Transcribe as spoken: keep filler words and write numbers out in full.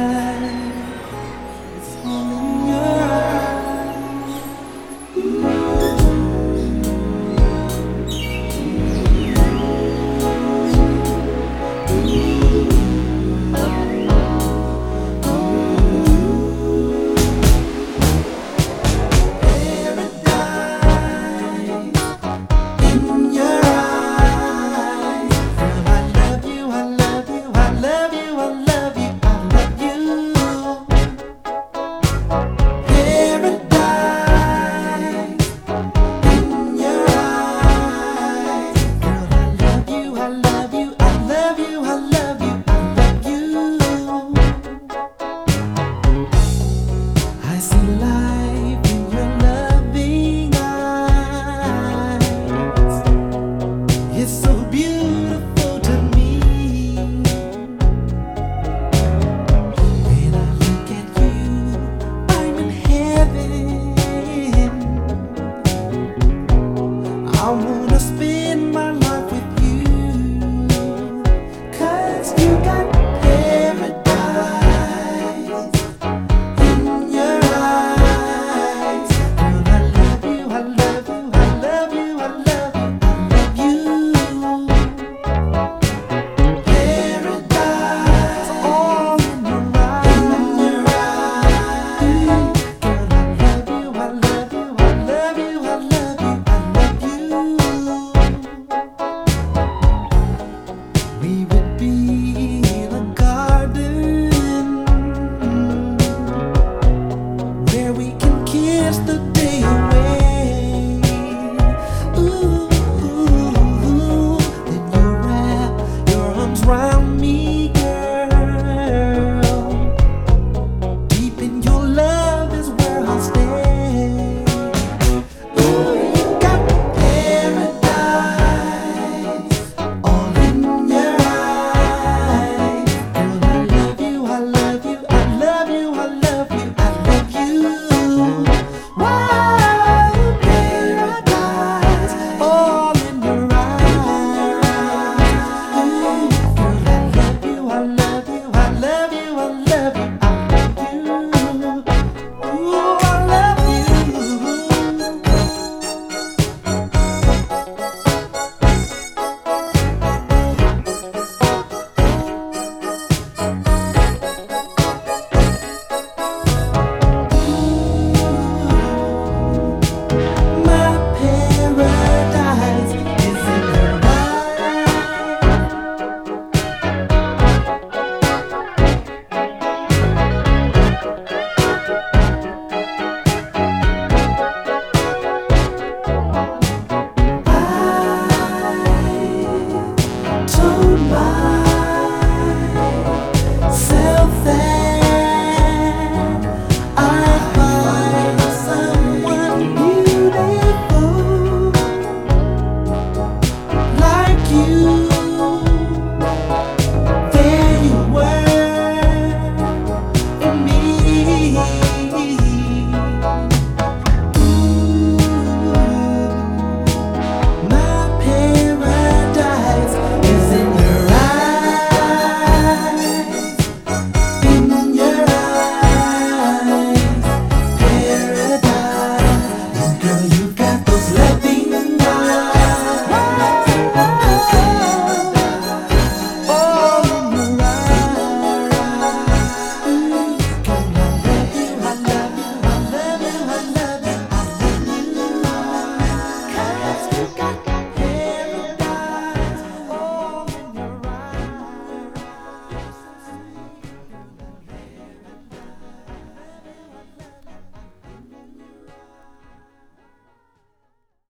It's all in your eyes. It's so beautiful to me. When I look at you, I'm in heaven. I wanna spend my life with you, 'cause you got paradise in your eyes. Girl, I love you, I love you, I love you, I love you. We would be in a garden where we can kiss the day away. Ooh, then you wrap your arms round me, girl. Deep in your love is where I'll stay. Ooh, you got paradise all in your eyes. Girl, I love you, I love you, I love you, I love you, I love you. Wow, paradise all in your eyes. Ooh, girl, I love you, I love you, I love you, I love you.